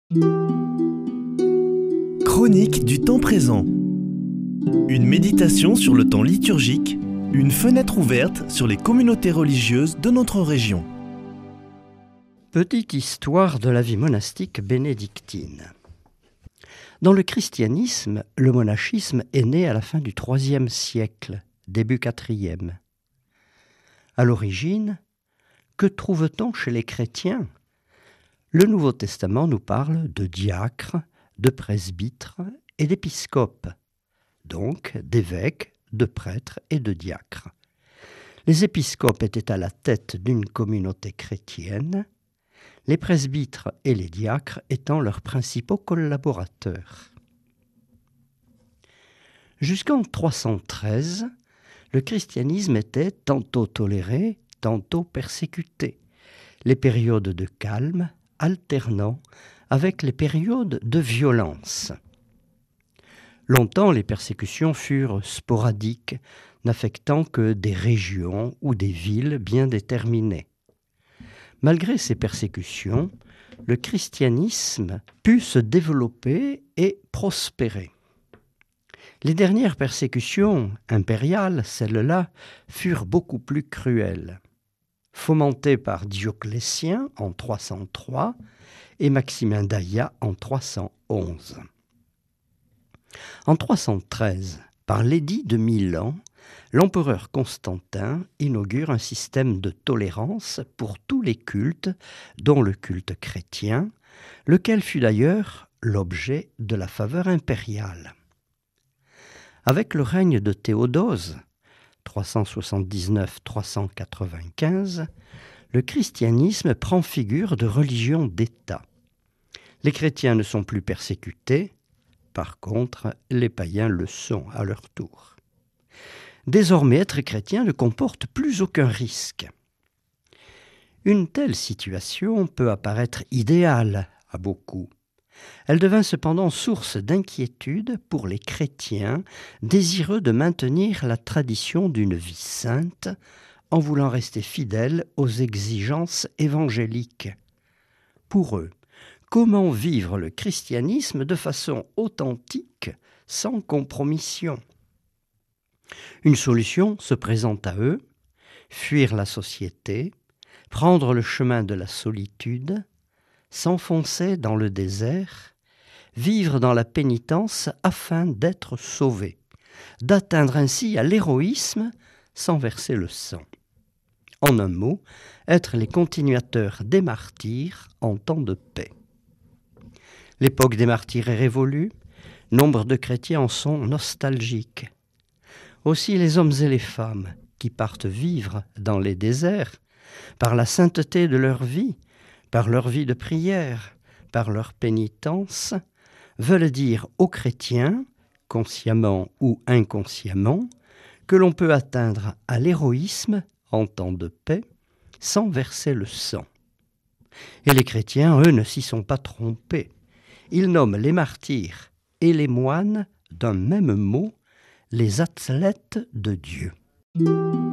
Chronique du temps présent. Une méditation sur le temps liturgique, une fenêtre ouverte sur les communautés religieuses de notre région. Petite histoire de la vie monastique bénédictine. Dans le christianisme, le monachisme est né à la fin du IIIe siècle, début IVe. À l'origine, que trouve-t-on chez les chrétiens ? Le Nouveau Testament nous parle de diacres, de presbytres et d'épiscopes, donc d'évêques, de prêtres et de diacres. Les épiscopes étaient à la tête d'une communauté chrétienne, les presbytres et les diacres étant leurs principaux collaborateurs. Jusqu'en 313, le christianisme était tantôt toléré, tantôt persécuté, les périodes de calme alternant avec les périodes de violence. Longtemps, les persécutions furent sporadiques, n'affectant que des régions ou des villes bien déterminées. Malgré ces persécutions, le christianisme put se développer et prospérer. Les dernières persécutions impériales, celles-là, furent beaucoup plus cruelles. Fomentées par Dioclétien en 303 et Maximin d'Aïa en 311. En 313, par l'édit de Milan, l'empereur Constantin inaugure un système de tolérance pour tous les cultes, dont le culte chrétien, lequel fut d'ailleurs l'objet de la faveur impériale. Avec le règne de Théodose, 379-395, le christianisme prend figure de religion d'État. Les chrétiens ne sont plus persécutés, par contre, les païens le sont à leur tour. Désormais, être chrétien ne comporte plus aucun risque. Une telle situation peut apparaître idéale à beaucoup. Elle devint cependant source d'inquiétude pour les chrétiens désireux de maintenir la tradition d'une vie sainte en voulant rester fidèles aux exigences évangéliques. Pour eux, comment vivre le christianisme de façon authentique, sans compromission ? Une solution se présente à eux, fuir la société, prendre le chemin de la solitude, s'enfoncer dans le désert, vivre dans la pénitence afin d'être sauvés, d'atteindre ainsi à l'héroïsme sans verser le sang. En un mot, être les continuateurs des martyrs en temps de paix. L'époque des martyrs est révolue, nombre de chrétiens en sont nostalgiques. Aussi les hommes et les femmes qui partent vivre dans les déserts, par la sainteté de leur vie, par leur vie de prière, par leur pénitence, veulent dire aux chrétiens, consciemment ou inconsciemment, que l'on peut atteindre à l'héroïsme en temps de paix sans verser le sang. Et les chrétiens, eux, ne s'y sont pas trompés. Ils nomment les martyrs et les moines d'un même mot, les athlètes de Dieu.